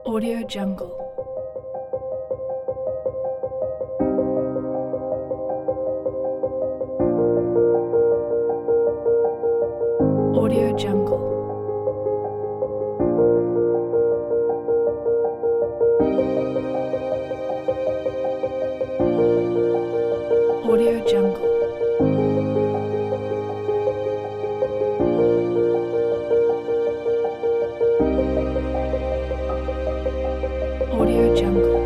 Audio Jungle. Audio Jungle. Audio Jungle. Audio Jungle.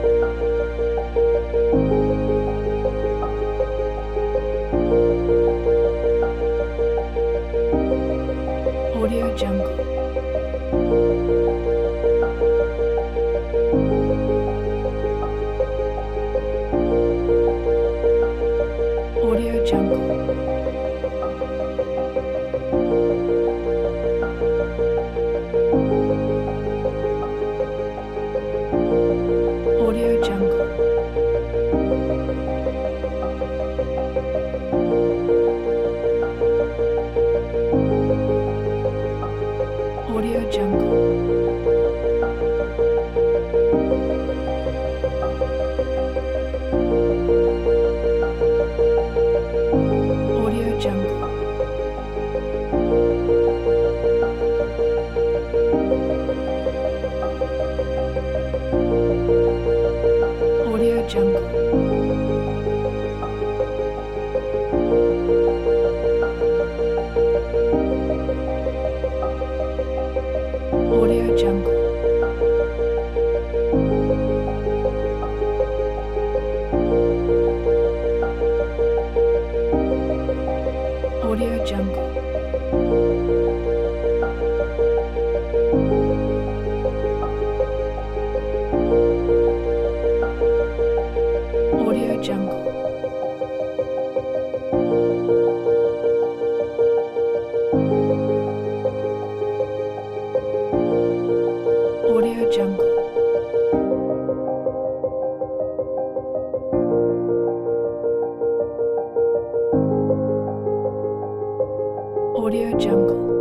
Audio Jungle. Audio Jungle. Audio Jungle. Audio Jungle. Audio Jungle. Audio Jungle. Audio Jungle. Audio Jungle. Audio Jungle. Audio Jungle. Audio Jungle.